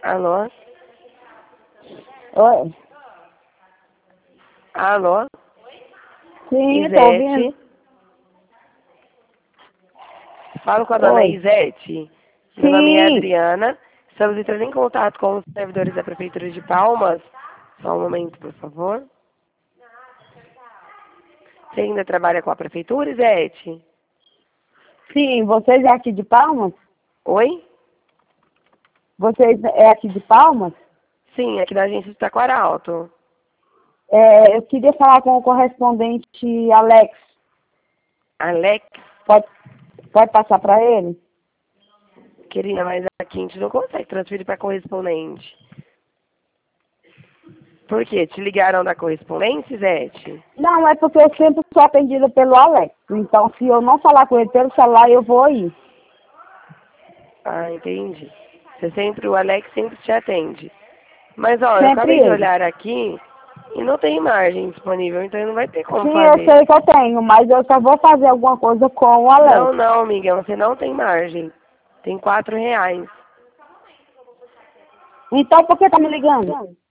Alô? Oi. Alô? Sim, tô ouvindo. Isete? Falo com a dona Oi. Isete. Meu nome é Sim. Adriana. Estamos entrando em contato com os servidores da Prefeitura de Palmas. Só um momento, por favor. Você ainda trabalha com a Prefeitura, Isete? Sim, vocês é aqui de Palmas? Oi? Vocês é aqui de Palmas? Sim, aqui da agência de Taquaralto. Eu queria falar com o correspondente Alex. Alex, Pode, pode passar para ele? querida, mas aqui a gente não consegue transferir para correspondente. Por quê? Te ligaram da correspondência, Isete? Não, é porque eu sempre sou atendida pelo Alex. Então, se eu não falar com ele pelo celular, eu vou ir. Ah, entendi. O Alex sempre te atende. Mas, ó, eu Sempre acabei de ele. olhar aqui e não tem imagem disponível, então não vai ter como Sim, eu fazer. sei que eu tenho, mas eu só vou fazer alguma coisa com o Não, Alex. não, amiga, você não tem margem. Tem R$ 4. Então, por que tá me ligando?